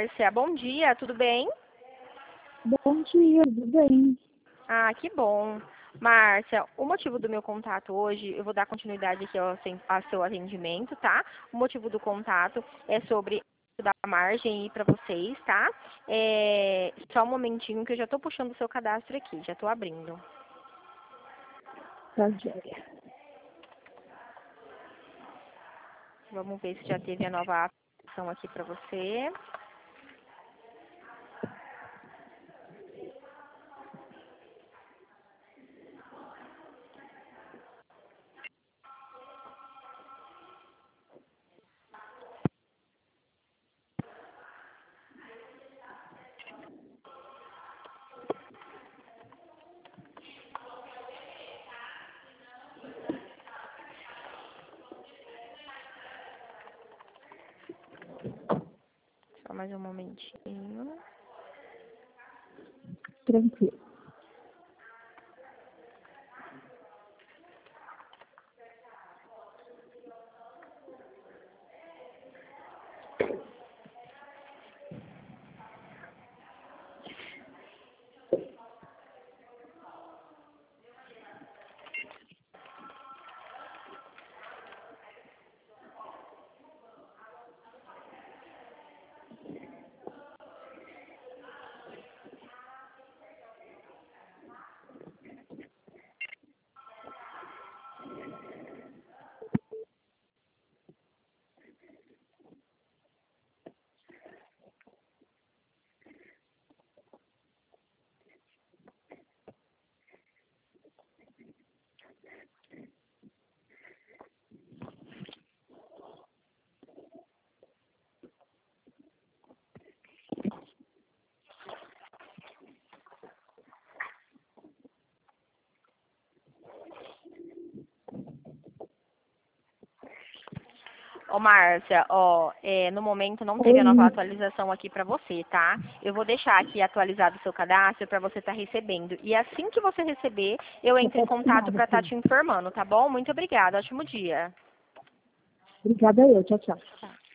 Márcia, bom dia, tudo bem? Bom dia, tudo bem? Ah, que bom. Márcia, o motivo do meu contato hoje, eu vou dar continuidade aqui ao seu atendimento, tá? O motivo do contato é sobre dar margem aí para vocês, tá? Só um momentinho que eu já estou puxando o seu cadastro aqui, já estou abrindo. Tá joia. Vamos ver se já teve a nova ação aqui para você. Só mais um momentinho. Tranquilo. Ô, Márcia, no momento não teve a nova atualização aqui para você, tá? Eu vou deixar aqui atualizado o seu cadastro para você estar recebendo. E assim que você receber, eu entro em contato para estar te informando, tá bom? Muito obrigada, ótimo dia. Obrigada eu, tchau, tchau. Tá.